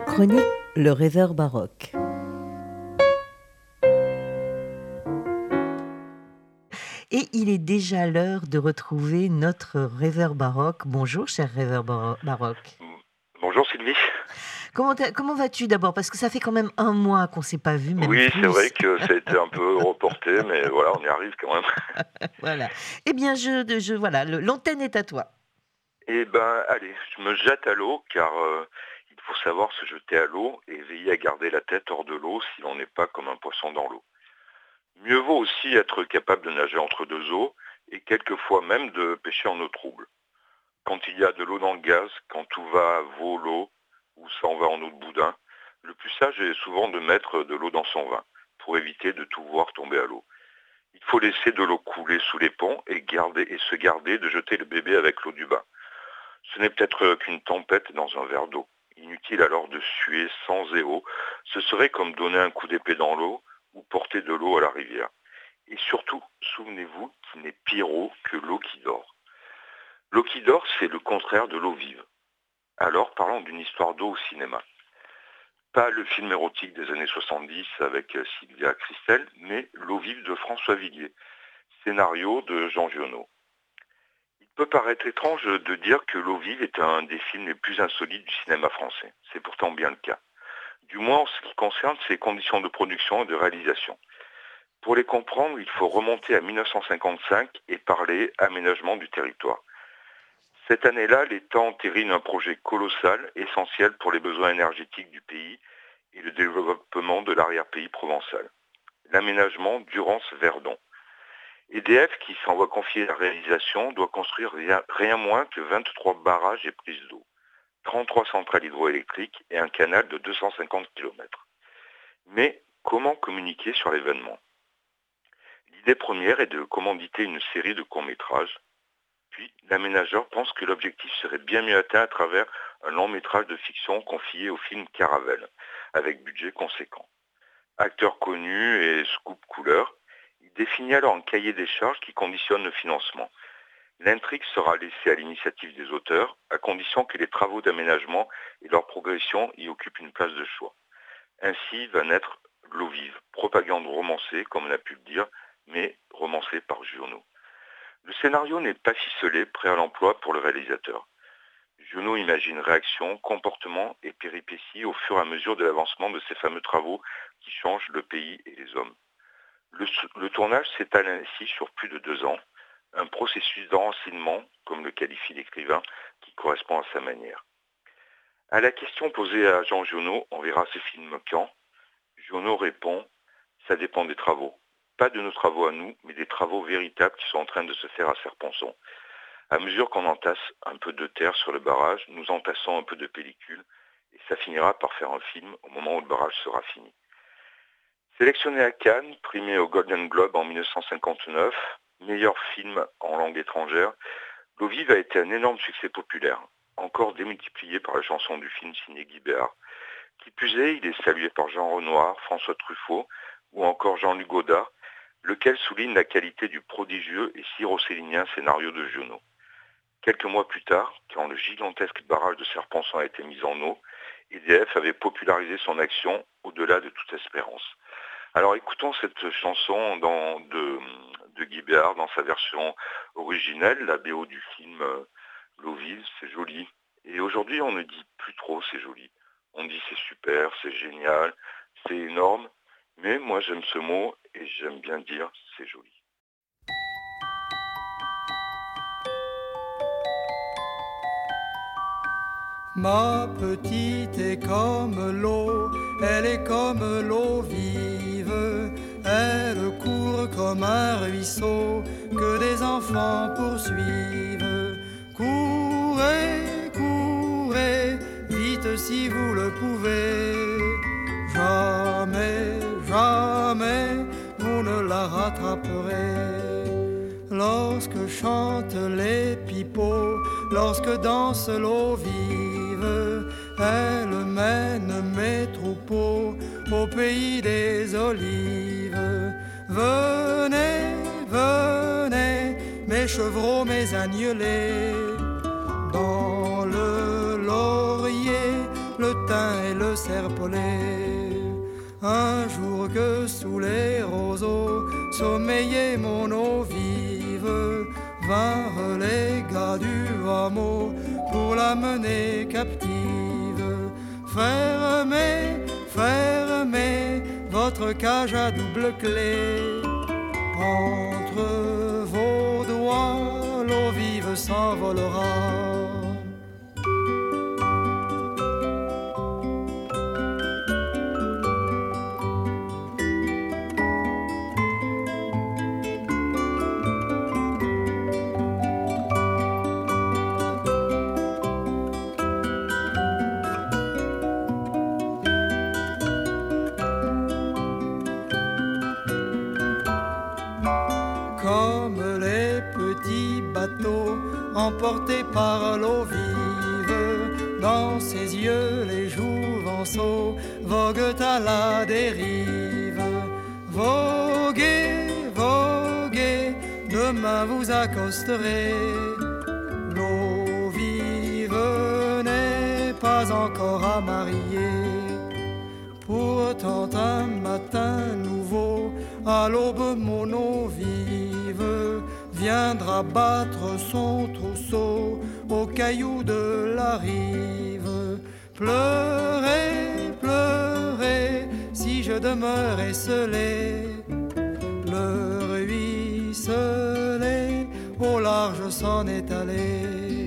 chronique Le Rêveur baroque. Et il est déjà l'heure de retrouver notre rêveur baroque. Bonjour, cher rêveur baroque. Bonjour Sylvie. Comment vas-tu d'abord? Parce que ça fait quand même un mois qu'on ne s'est pas vu, même Oui, plus. c'est vrai que ça a été un peu reporté, mais voilà, on y arrive quand même. Voilà. Eh bien, voilà, l'antenne est à toi. Eh ben, allez, je me jette à l'eau, car il faut savoir se jeter à l'eau et veiller à garder la tête hors de l'eau si l'on n'est pas comme un poisson dans l'eau. Mieux vaut aussi être capable de nager entre deux eaux et quelquefois même de pêcher en eau trouble. Quand il y a de l'eau dans le gaz, quand tout va à l'eau ou s'en va en eau de boudin, le plus sage est souvent de mettre de l'eau dans son vin pour éviter de tout voir tomber à l'eau. Il faut laisser de l'eau couler sous les ponts et se garder de jeter le bébé avec l'eau du bain. Ce n'est peut-être qu'une tempête dans un verre d'eau. Inutile alors de suer sans éau. Ce serait comme donner un coup d'épée dans l'eau ou porter de l'eau à la rivière. Et surtout, souvenez-vous qu'il n'est pire eau que l'eau qui dort. L'eau qui dort, c'est le contraire de l'eau vive. Alors, parlons d'une histoire d'eau au cinéma. Pas le film érotique des années 70 avec Sylvia Christel, mais L'eau vive de François Villiers, scénario de Jean Giono. Il peut paraître étrange de dire que L'eau vive est un des films les plus insolites du cinéma français. C'est pourtant bien le cas. Du moins en ce qui concerne ses conditions de production et de réalisation. Pour les comprendre, il faut remonter à 1955 et parler aménagement du territoire. Cette année-là, l'État entérine un projet colossal, essentiel pour les besoins énergétiques du pays et le développement de l'arrière-pays provençal. L'aménagement Durance-Verdon. EDF, qui s'en va confier la réalisation, doit construire rien moins que 23 barrages et prises d'eau, 33 centrales hydroélectriques et un canal de 250 km. Mais comment communiquer sur l'événement? L'idée première est de commanditer une série de courts-métrages. Puis, l'aménageur pense que l'objectif serait bien mieux atteint à travers un long-métrage de fiction confié au film Caravelle, avec budget conséquent. Acteurs connus et scoop couleur, il définit alors un cahier des charges qui conditionne le financement. L'intrigue sera laissée à l'initiative des auteurs, à condition que les travaux d'aménagement et leur progression y occupent une place de choix. Ainsi va naître L'eau vive, propagande romancée, comme on a pu le dire, mais romancée par Giono. Le scénario n'est pas ficelé, prêt à l'emploi pour le réalisateur. Giono imagine réactions, comportements et péripéties au fur et à mesure de l'avancement de ces fameux travaux qui changent le pays et les hommes. Le tournage s'étale ainsi sur plus de 2 ans, un processus d'enracinement, comme le qualifie l'écrivain, qui correspond à sa manière. À la question posée à Jean Giono, on verra ce film quand? Giono répond, ça dépend des travaux. Pas de nos travaux à nous, mais des travaux véritables qui sont en train de se faire à Serponçon. À mesure qu'on entasse un peu de terre sur le barrage, nous entassons un peu de pellicule, et ça finira par faire un film au moment où le barrage sera fini. Sélectionné à Cannes, primé au Golden Globe en 1959, meilleur film en langue étrangère, L'eau vive a été un énorme succès populaire, encore démultiplié par la chanson du film signé Guy Béard. Qui plus est, il est salué par Jean Renoir, François Truffaut ou encore Jean-Luc Godard, lequel souligne la qualité du prodigieux et si rossellinien scénario de Giono. Quelques mois plus tard, quand le gigantesque barrage de Serponçon a été mis en eau, EDF avait popularisé son action au-delà de toute espérance. Alors écoutons cette chanson de Guy Béard dans sa version originelle, la BO du film L'eau vive, c'est joli. Et aujourd'hui, on ne dit plus trop c'est joli. On dit c'est super, c'est génial, c'est énorme. Mais moi, j'aime ce mot et j'aime bien dire c'est joli. Ma petite est comme l'eau, elle est comme l'eau vive. Elle court comme un ruisseau que des enfants poursuivent. Courez, courez, vite si vous le pouvez. Jamais, jamais, vous ne la rattraperez. Lorsque chantent les pipeaux, lorsque danse l'eau vive, elle mène mes troupeaux au pays des olives. Venez, venez, mes chevreaux, mes agnelés, dans le laurier, le thym et le serpolet. Un jour que sous les roseaux sommeillait mon eau vive, vinrent les gars du hameau pour la mener captive. Fermez, fermez votre cage à double clé. Entre vos doigts, l'eau vive s'envolera. Emporté par l'eau vive, dans ses yeux les jouvenceaux voguent à la dérive. Voguez, voguez, demain vous accosterez. L'eau vive n'est pas encore à marier. Pourtant un matin nouveau, à l'aube mon eau vive viendra battre son trousseau aux cailloux de la rive. Pleurez, pleurez, si je demeure esselé. Le ruisselet au large s'en est allé.